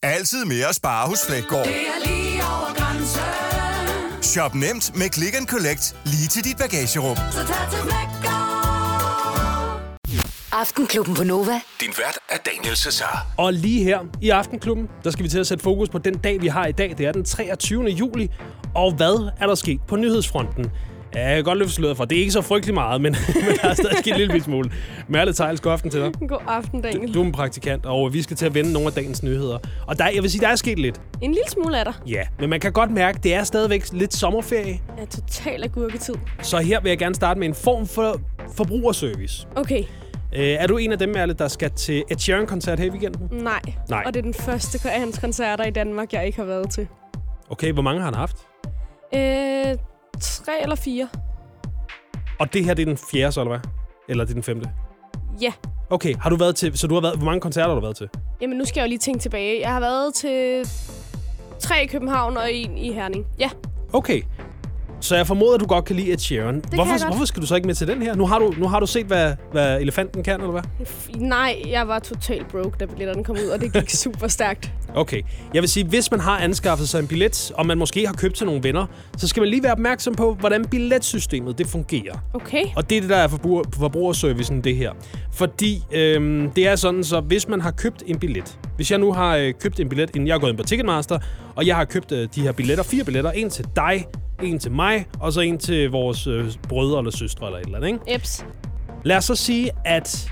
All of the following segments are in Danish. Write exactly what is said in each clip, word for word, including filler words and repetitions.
Altid mere at spare hos Fleggaard. Det er lige over grænsen. Shop nemt med Click and Collect lige til dit bagagerum. Så tag til Fleggaard. Aftenklubben på Nova. Din vært er Daniel Cesar. Og lige her i Aftenklubben, der skal vi til at sætte fokus på den dag, vi har i dag. Det er den treogtyvende juli. Og hvad er der sket på nyhedsfronten? Ja, jeg kan godt løfte sløret for. Det er ikke så frygtelig meget, men, men der er stadig sket en lille smule. Merle Theils, god aften til dig. God aften, Daniel. Du, du er en praktikant, og vi skal til at vende nogle af dagens nyheder. Og der, jeg vil sige, der er sket lidt. En lille smule er der. Ja, men man kan godt mærke, det er stadigvæk lidt sommerferie. Ja, total agurketid. Så her vil jeg gerne starte med en form for forbrugerservice. Okay. Øh, er du en af dem, Merle, der skal til Ed Sheeran-koncert her i weekenden? Nej. Nej. Og det er den første af hans koncerter i Danmark, jeg ikke har været til. Okay, hvor mange har han haft? Øh, tre eller fire. Og det her, det er den fjerde, så, eller hvad? Eller det er den femte? Ja. Okay, har du været til... Så du har været... Hvor mange koncerter har du været til? Jamen, nu skal jeg jo lige tænke tilbage. Jeg har været til tre i København og en i Herning. Ja. Okay. Så jeg formoder, at du godt kan lide Ed Sheeran. Det hvorfor, kan jeg godt. hvorfor skal du så ikke med til den her? Nu har du, nu har du set, hvad, hvad elefanten kan, eller hvad? Nej, jeg var totalt broke, da billetterne kom ud, og det gik super stærkt. Okay. Jeg vil sige, hvis man har anskaffet sig en billet, og man måske har købt til nogle venner, så skal man lige være opmærksom på, hvordan billetsystemet det fungerer. Okay. Og det er det, der er forbruger, forbrugerservicen, det her. Fordi øhm, det er sådan, så hvis man har købt en billet, hvis jeg nu har øh, købt en billet, inden jeg er gået ind på Ticketmaster, og jeg har købt øh, de her billetter, fire billetter, en til dig, en til mig, og så en til vores øh, brødre eller søstre eller et eller andet, ikke? Eps. Lad os så sige, at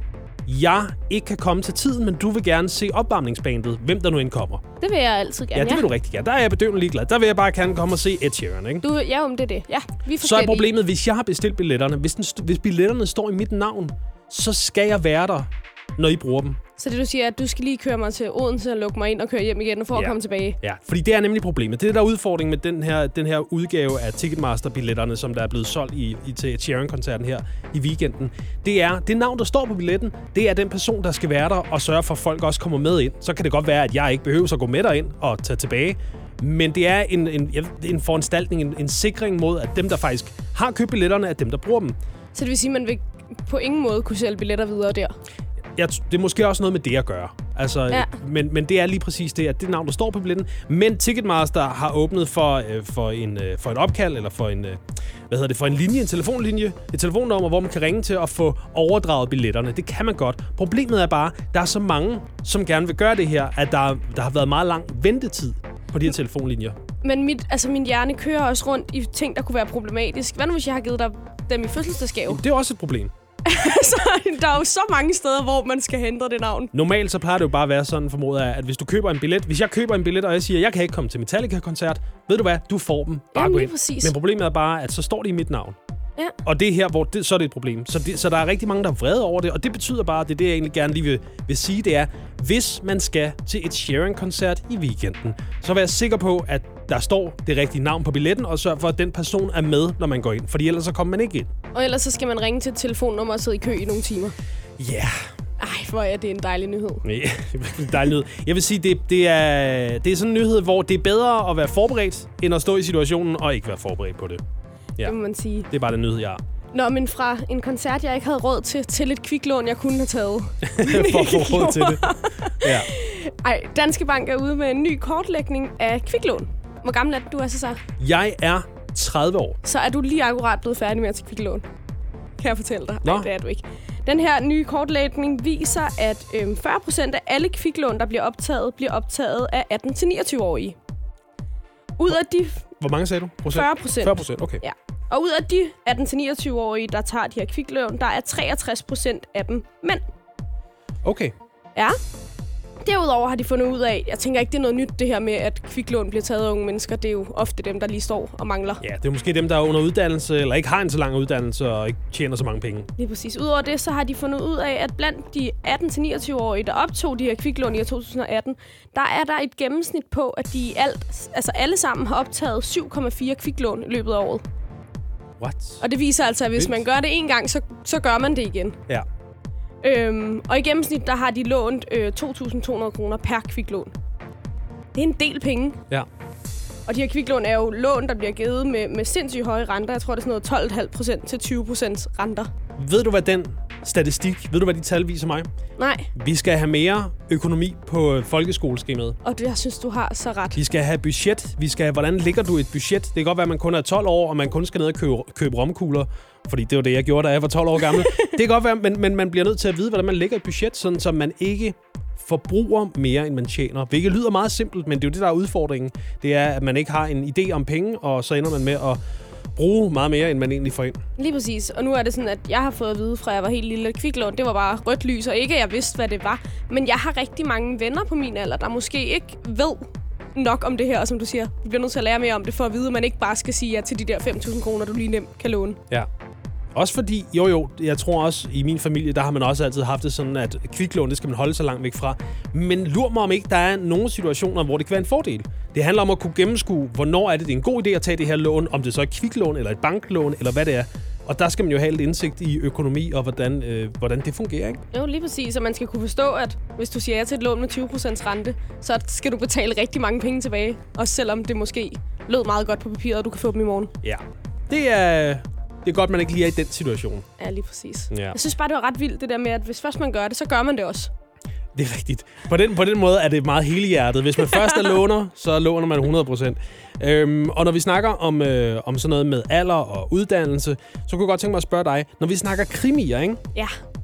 jeg ikke kan komme til tiden, men du vil gerne se opvarmningsbandet, hvem der nu end kommer. Det vil jeg altid gerne, Ja, det vil du rigtig gerne. Der er jeg bedøvende ligeglad. Der vil jeg bare gerne komme og se Ed Sheeran, ikke? Du, ja, om det er det. Ja, vi er Så er forskellige. problemet, hvis jeg har bestilt billetterne, hvis, den, hvis billetterne står i mit navn, så skal jeg være der, når I bruger dem. Så det du siger, at du skal lige køre mig til Odense og lukke mig ind og køre hjem igen for Ja. at komme tilbage? Ja, fordi det er nemlig problemet. Det er der udfordring med den her, den her udgave af Ticketmaster-billetterne, som der er blevet solgt i, i, til Ed Sheeran-koncerten her i weekenden. Det er det navn, der står på billetten. Det er den person, der skal være der og sørge for, at folk også kommer med ind. Så kan det godt være, at jeg ikke behøver at gå med derind og tage tilbage. Men det er en, en, en foranstaltning, en, en sikring mod, at dem, der faktisk har købt billetterne, er dem, der bruger dem. Så det vil sige, at man vil på ingen måde kunne sælge billetter videre der? Jeg, det er måske også noget med det at gøre. Altså, Ja. men, men det er lige præcis det, at det navn, der står på billetten. Men Ticketmaster har åbnet for, øh, for, en, øh, for et opkald, eller for en, øh, hvad hedder det, for en linje, en telefonlinje, et telefonnummer, hvor man kan ringe til og få overdraget billetterne. Det kan man godt. Problemet er bare, der er så mange, som gerne vil gøre det her, at der, der har været meget lang ventetid på de her telefonlinjer. Men mit, altså min hjerne kører også rundt i ting, der kunne være problematisk. Hvad nu, hvis jeg har givet dig dem i fødselsdagsgave? Det er også et problem. Så der er jo så mange steder, hvor man skal hente det navn. Normalt så plejer det jo bare at være sådan, formoder jeg, at hvis du køber en billet, hvis jeg køber en billet, og jeg siger, jeg kan ikke komme til Metallica-koncert, ved du hvad, du får dem. Bare Jamen, gå lige ind. præcis. Men problemet er bare, at så står det i mit navn. Ja. Og det er her, hvor det, så er det et problem. Så, det, så der er rigtig mange, der er vrede over det, og det betyder bare, det er det, jeg egentlig gerne lige vil, vil sige, det er, hvis man skal til et Sheeran-koncert i weekenden, så vær sikker på, at der står det rigtige navn på billetten, og sørg for, at den person er med, når man går ind. Fordi ellers så kommer man ikke ind. Og ellers så skal man ringe til et telefonnummer og sidde i kø i nogle timer. Ja. Yeah. Ej, hvor er det en dejlig nyhed. Nej, dejlig nyhed. Jeg vil sige, det, det, er, det er sådan en nyhed, hvor det er bedre at være forberedt, end at stå i situationen og ikke være forberedt på det. Ja. Det må man sige. Det er bare den nyhed, jeg har. Nå, men fra en koncert, jeg ikke havde råd til, til et kviklån, jeg kunne have taget. For at få råd til det. Ja. Ej, Danske Bank er ude med en ny kortlægning af kviklån. Hvor gammel er du, altså så? Jeg er tredive år. Så er du lige akkurat blevet færdig med at tage kviklån. Kan jeg fortælle dig? Nå. Nej, det er du ikke. Den her nye kortlægning viser, at øhm, fyrre procent af alle kviklån, der bliver optaget, bliver optaget af atten til niogtyve-årige. Ud af de... Hvor mange sagde du? Procent? fyrre procent. fyrre procent, okay. Ja. Og ud af de atten til niogtyve-årige, der tager de her kviklån, der er treogtres procent af dem mænd. Okay. Ja. Derudover har de fundet ud af, jeg tænker ikke, det er noget nyt det her med, at kviklån bliver taget af unge mennesker. Det er jo ofte dem, der lige står og mangler. Ja, det er måske dem, der er under uddannelse, eller ikke har en så lang uddannelse, og ikke tjener så mange penge. Lige præcis. Udover det, så har de fundet ud af, at blandt de atten til niogtyve-årige, der optog de her kviklån i to tusind atten, der er der et gennemsnit på, at de alt, altså alle sammen har optaget syv komma fire kviklån i løbet af året. What? Og det viser altså, at hvis Vildt. man gør det en gang, så, så gør man det igen. Ja. Øhm, og i gennemsnit, der har de lånt øh, to tusind to hundrede kroner per kviklån. Det er en del penge. Ja. Og de her kviklån er jo lån, der bliver givet med, med sindssygt høje renter. Jeg tror, det er sådan noget tolv komma fem procent til tyve procent renter. Ved du, hvad den statistik. Ved du, hvad de tal viser mig? Nej, Vi skal have mere økonomi på folkeskoleskemaet. og det, jeg synes, du har så ret. Vi skal have budget. Vi skal have, hvordan ligger du et budget? Det kan godt være, at man kun er tolv år, og man kun skal ned og købe, købe romkugler. Fordi det var det, jeg gjorde, da jeg var tolv år gammel. Det kan godt være, men, men man bliver nødt til at vide, hvordan man lægger et budget, sådan så man ikke forbruger mere, end man tjener. Hvilket lyder meget simpelt, men det er jo det, der er udfordringen. Det er, at man ikke har en idé om penge, og så ender man med at bruge meget mere, end man egentlig får ind. Lige præcis. Og nu er det sådan, at jeg har fået at vide, fra jeg var helt lille, at kviklån, det var bare rødt lys, og ikke at jeg vidste, hvad det var. Men jeg har rigtig mange venner på min alder, der måske ikke ved nok om det her, og som du siger, vi bliver nødt til at lære mere om det, for at vide, at man ikke bare skal sige ja til de der fem tusind kroner, du lige nemt kan låne. Ja. Også fordi, jo jo, jeg tror også, i min familie, der har man også altid haft det sådan, at kviklån, det skal man holde så langt væk fra. Men lur mig om ikke, der er nogle situationer, hvor det kan være en fordel. Det handler om at kunne gennemskue, hvornår er det, det er en god idé at tage det her lån, om det så er et kviklån, eller et banklån, eller hvad det er. Og der skal man jo have lidt indsigt i økonomi, og hvordan, øh, hvordan det fungerer, ikke? Jo, lige præcis. Og man skal kunne forstå, at hvis du siger ja til et lån med tyve procent rente, så skal du betale rigtig mange penge tilbage. Også selvom det måske lød meget godt på papiret, og du kan få dem i morgen. Ja. Det er... Det er godt, man ikke lige er i den situation. Ja, lige præcis. Ja. Jeg synes bare, det var ret vildt, det der med, at hvis først man gør det, så gør man det også. Det er rigtigt. På den, på den måde er det meget helhjertet. Hvis man først er låner, så låner man hundrede procent. Øhm, og når vi snakker om, øh, om sådan noget med alder og uddannelse, så kunne jeg godt tænke mig at spørge dig. Når vi snakker krimier, ikke? Ja.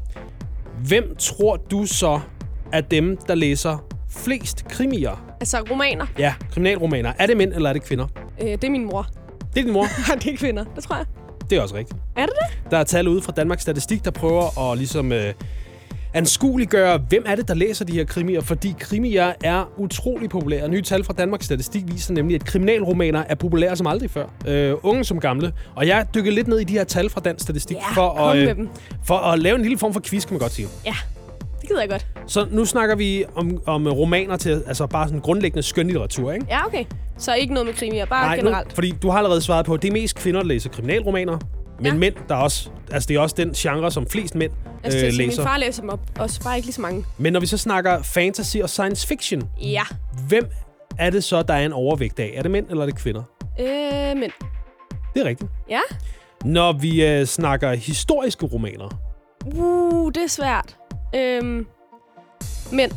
Hvem tror du så er dem, der læser flest krimier? Altså romaner. Ja, kriminalromaner. Er det mænd, eller er det kvinder? Øh, det er min mor. Det er din mor. det er kvinder, det tror jeg. Det er også rigtigt. Er det det? Der er tal ude fra Danmarks Statistik, der prøver at ligesom øh, anskueliggøre, hvem er det, der læser de her krimier, fordi krimier er utrolig populære. Nye tal fra Danmarks Statistik viser nemlig, at kriminalromaner er populære som aldrig før. Øh, unge som gamle. Og jeg dykker lidt ned i de her tal fra Dansk Statistik Ja, for, kom at, med øh, dem. for at lave en lille form for quiz, kan man godt sige. Ja, det gider jeg godt. Så nu snakker vi om, om romaner til, altså bare sådan grundlæggende skønlitteratur, ikke? Ja, okay. Så ikke noget med krimier, bare Nej, generelt. Nu, fordi du har allerede svaret på, at det er mest kvinder, der læser kriminalromaner. Men Ja. mænd, der er også, altså det er også den genre, som flest mænd Altså, øh, det, min læser. far læser dem op, også bare ikke lige så mange. Men når vi så snakker fantasy og science fiction, Ja. hvem er det så, der er en overvægt af? Er det mænd, eller er det kvinder? Øh, men... Det er rigtigt. Ja? Når vi øh, snakker historiske romaner. Uh, det er svært. Øhm... Men...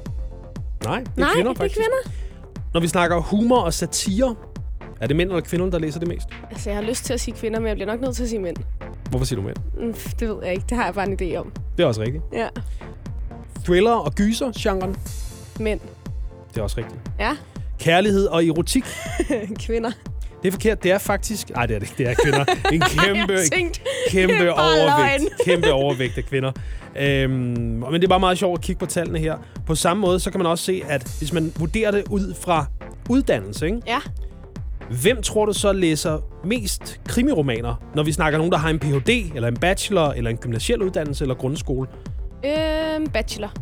Nej, det er Nej, kvinder det er faktisk. kvinder. Når vi snakker humor og satire, er det mænd eller kvinder, der læser det mest? Altså, jeg har lyst til at sige kvinder, men jeg bliver nok nødt til at sige mænd. Hvorfor siger du mænd? Mm, det ved jeg ikke. Det har jeg bare en idé om. Det er også rigtigt. Ja. Thriller og gyser, genren. Mænd. Det er også rigtigt. Ja. Kærlighed og erotik. Kvinder. Det er forkert. Det er faktisk... Nej, det er det ikke. Det er kvinder. En kæmpe, Jeg tænkte, det kæmpe er bare overvægt. løgn. Kæmpe overvægt af kvinder. Øhm, men det er bare meget sjovt at kigge på tallene her. På samme måde, så kan man også se, at hvis man vurderer det ud fra uddannelse, ikke? Ja. Hvem tror du så læser mest krimiromaner, når vi snakker nogen, der har en P H D, eller en bachelor, eller en gymnasiel uddannelse, eller grundskole? Øhm, bachelor.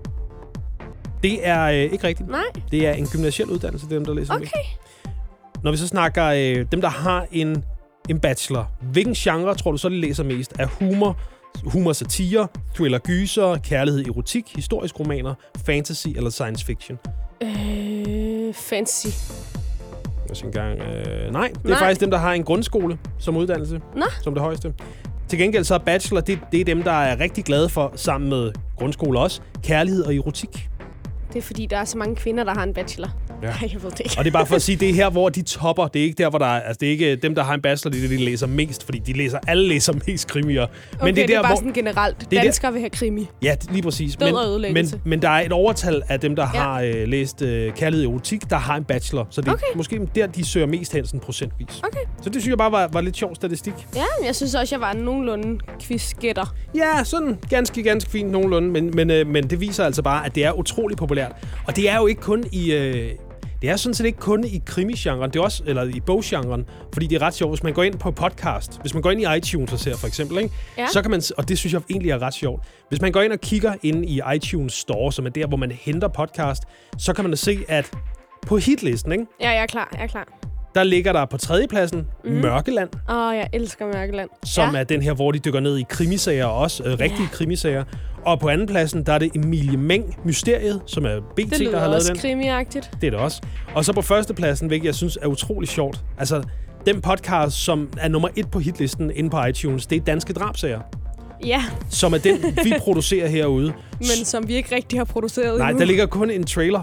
Det er øh, ikke rigtigt. Nej. Det er en gymnasiel uddannelse, det er dem, der læser mest. Okay. Når vi så snakker øh, dem, der har en, en bachelor, hvilken genre tror du så, de læser mest? Er humor, humor satire, thriller gyser, kærlighed erotik, historisk romaner, fantasy eller science fiction? Øh, fancy. Jeg skal engang, øh, nej, det er Nej. faktisk dem, der har en grundskole som uddannelse, Nå. som det højeste. Til gengæld så er bachelor, det, det er dem, der er rigtig glade for, sammen med grundskole også, kærlighed og erotik. Det er fordi, der er så mange kvinder, der har en bachelor. Ja. Nej, jeg ved det ikke. Og det er bare for at sige, det er her, hvor de topper. Det er ikke der, hvor der er, altså det er ikke dem, der har en bachelor, det er det, de læser mest, fordi de læser, alle læser mest krimier. Okay, Men det er, der, det er bare hvor, sådan generelt. det er Danskere vil have krimi. ja, lige præcis. Død Men, og ødelæggelse. men, men der er et overtal af dem, der Ja. har øh, læst øh, kærlighed og erotik, der har en bachelor. Så det er Okay. måske der, de søger mest hen sådan procentvis. Okay. Så det synes jeg bare var, var lidt sjov statistik. Ja, men jeg synes også, jeg var nogenlunde quizgætter. Ja, sådan ganske, ganske fint nogenlunde, men, men, øh, men det viser altså bare, at det er utrolig populært. Og det er jo ikke kun i... Øh, det er sådan set ikke kun i krimi-genren, det er også, eller i boggenren, fordi det er ret sjovt. Hvis man går ind på podcast, hvis man går ind i iTunes og ser for eksempel, ikke? Ja. Så kan man, og det synes jeg egentlig er ret sjovt. Hvis man går ind og kigger ind i iTunes Store, som er der, hvor man henter podcast, så kan man se, at på hitlisten, ikke? Ja, jeg er klar, jeg er klar. Der ligger der på tredjepladsen mm. Mørkeland, Åh, oh, jeg elsker Mørkeland. som ja. er den her, hvor de dykker ned i krimisager også, øh, rigtige Ja. krimisager. Og på andenpladsen, der er det Emilie Meng Mysteriet, som er B T, Det der lyder har lavet også den. krimiagtigt. Det er det også. Og så på førstepladsen, hvilket jeg synes er utrolig sjovt. Altså, den podcast, som er nummer et på hitlisten inde på iTunes, det er Danske Drabsager. Ja, som er den, vi producerer herude. men som vi ikke rigtig har produceret Nej, endnu. der ligger kun en trailer.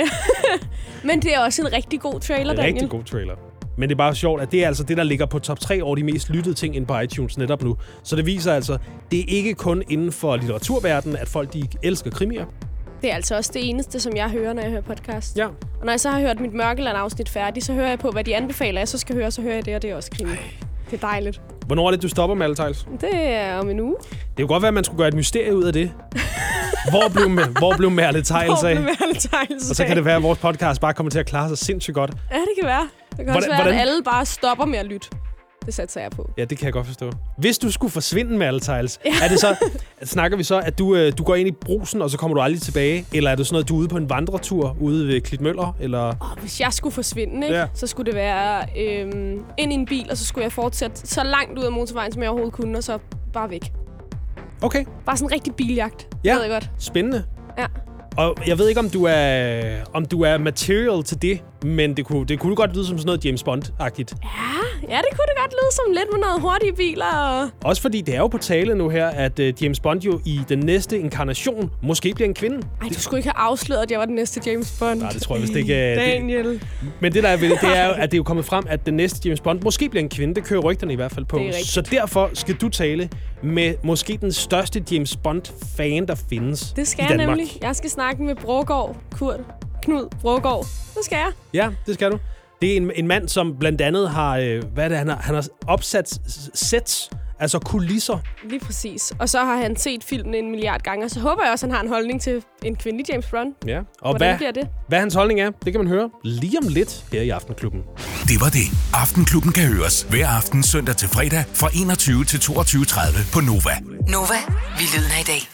Men det er også en rigtig god trailer, En Daniel. rigtig god trailer. Men det er bare sjovt, at det er altså det, der ligger på top tre over de mest lyttede ting inde på iTunes netop nu. Så det viser altså, det er ikke kun inden for litteraturverdenen, at folk de elsker krimier. Det er altså også det eneste, som jeg hører, når jeg hører podcast. Ja. Og når jeg så har hørt mit Mørkeland-afsnit færdigt, så hører jeg på, hvad de anbefaler, jeg så skal høre, så hører jeg det, og det er også krimi. Det er dejligt. Hvornår er det, du stopper med alle Tiles? Det er om en uge. Det kunne godt være, at man skulle gøre et mysterie ud af det. Hvor blev, hvor blev Merle Tiles Hvor af? blev Merle Tiles Og så kan af? det være, at vores podcast bare kommer til at klare sig sindssygt godt. Ja, det kan være. Det kan Hvordan- også være, hvordan- at alle bare stopper med at lytte. Det satser jeg på. Ja, det kan jeg godt forstå. Hvis du skulle forsvinde med alle Tiles, ja. er det så, snakker vi så, at du, øh, du går ind i brusen, og så kommer du aldrig tilbage? Eller er det sådan noget, du er ude på en vandretur ude ved Klitmøller? Eller? Og hvis jeg skulle forsvinde, ikke, Ja. så skulle det være øhm, ind i en bil, og så skulle jeg fortsætte så langt ud af motorvejen, som jeg overhovedet kunne, og så bare væk. Okay, Bare sådan en rigtig biljagt. Ja. Ved jeg godt. spændende. Ja. Og jeg ved ikke, om du er, om du er material til det, men det kunne, det kunne godt lyde som sådan noget James Bond-agtigt. Ja, det kunne det godt lyde som lidt med noget hurtige biler. Og... Også fordi det er jo på tale nu her, at uh, James Bond jo i den næste inkarnation måske bliver en kvinde. Ej, du skulle ikke have afsløret, at jeg var den næste James Bond. Nej, det tror jeg vist ikke. Uh, det, Daniel. men det der er ved det, det er jo, at det er jo kommet frem, at den næste James Bond måske bliver en kvinde. Det kører rygterne i hvert fald på. Det er rigtigt. Så derfor skal du tale med måske den største James Bond-fan, der findes Det skal i jeg Danmark. nemlig. Jeg skal snakke med Brogård, Kurt, Knud Brogård. Det skal jeg. Ja, det skal du. Det er en, en mand, som blandt andet har, øh, hvad er det, han har, han har opsat s- sets, altså kulisser. Lige præcis. Og så har han set filmen en milliard gange, og så håber jeg også, at han har en holdning til en kvindelig James Bond. Ja. Og Hvordan hvad, bliver det? hvad hans holdning er, det kan man høre lige om lidt her i Aftenklubben. Det var det. Aftenklubben kan høres hver aften søndag til fredag fra enogtyve til toogtyve tredive på Nova. Nova, vi lyden af i dag.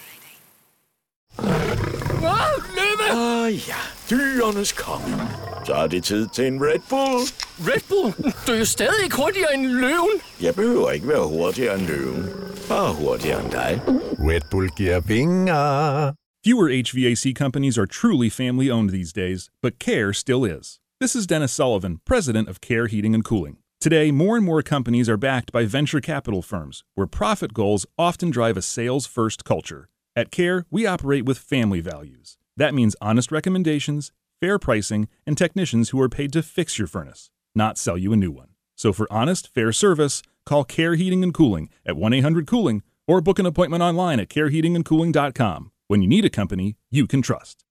Åh oh, ja, dyrenes konge. Så er det tid til en Red Bull. Red Bull? Du er jo stadig ikke hurtigere end løven. Jeg behøver ikke være hurtigere end løven. Bare hurtigere end dig. Red Bull giver vinger. Fewer H V A C companies are truly family-owned these days, but Care still is. This is Dennis Sullivan, president of Care Heating and Cooling. Today, more and more companies are backed by venture capital firms, where profit goals often drive a sales-first culture. At Care, we operate with family values. That means honest recommendations, fair pricing, and technicians who are paid to fix your furnace, not sell you a new one. So for honest, fair service, call Care Heating and Cooling at one eight hundred cooling or book an appointment online at care heating and cooling dot com. When you need a company you can trust.